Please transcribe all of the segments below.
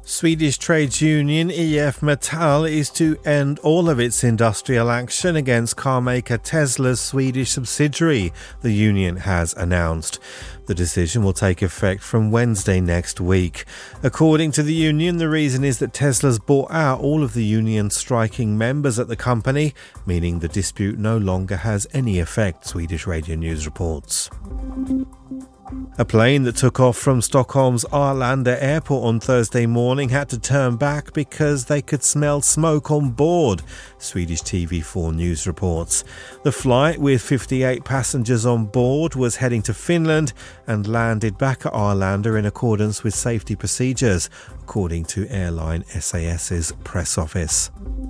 Swedish trades union IF Metall is to end all of its industrial action against carmaker Tesla's Swedish subsidiary, the union has announced. The decision will take effect from Wednesday next week. According to the union, the reason is that Tesla's bought out all of the union's striking members at the company, meaning the dispute no longer has any effect, Swedish Radio News reports. A plane that took off from Stockholm's Arlanda airport on Thursday morning had to turn back because they could smell smoke on board, Swedish TV4 News reports. The flight, with 58 passengers on board, was heading to Finland and landed back at Arlanda in accordance with safety procedures, according to airline SAS's press office.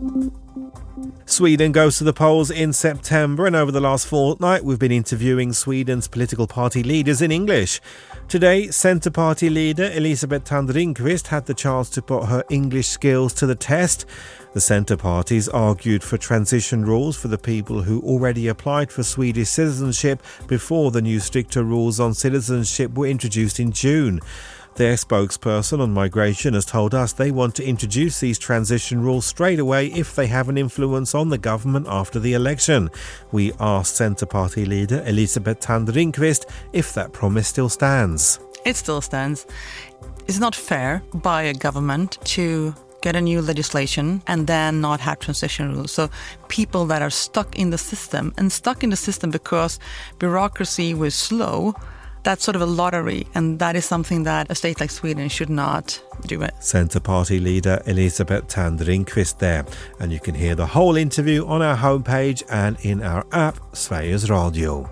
Sweden goes to the polls in September, and over the last fortnight we've been interviewing Sweden's political party leaders in English. Today, Centre Party leader Elisabeth Thand Ringqvist had the chance to put her English skills to the test. The Centre Parties argued for transition rules for the people who already applied for Swedish citizenship before the new stricter rules on citizenship were introduced in June. Their spokesperson on migration has told us they want to introduce these transition rules straight away if they have an influence on the government after the election. We asked Centre Party leader Elisabeth Thand Ringqvist if that promise still stands. It still stands. It's not fair by a government to get a new legislation and then not have transition rules. So people that are stuck in the system because bureaucracy was slow, that's sort of a lottery, and that is something that a state like Sweden should not do it. Centre Party leader Elisabeth Thand Ringqvist there. And you can hear the whole interview on our homepage and in our app, Sveriges Radio.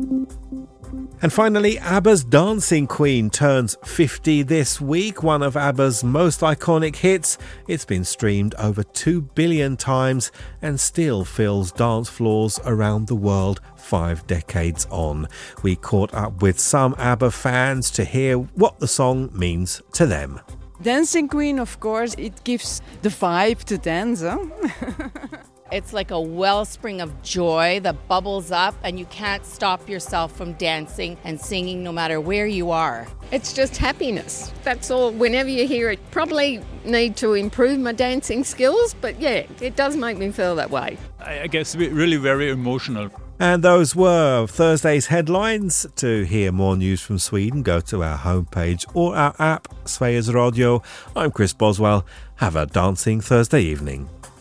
And finally, ABBA's Dancing Queen turns 50 this week, one of ABBA's most iconic hits. It's been streamed over 2 billion times and still fills dance floors around the world 5 decades on. We caught up with some ABBA fans to hear what the song means to them. Dancing Queen, of course, it gives the vibe to dance, huh? It's like a wellspring of joy that bubbles up, and you can't stop yourself from dancing and singing no matter where you are. It's just happiness. That's all. Whenever you hear it, probably need to improve my dancing skills, but yeah, it does make me feel that way. I guess really very emotional. And those were Thursday's headlines. To hear more news from Sweden, go to our homepage or our app, Sveriges Radio. I'm Chris Boswell. Have a dancing Thursday evening.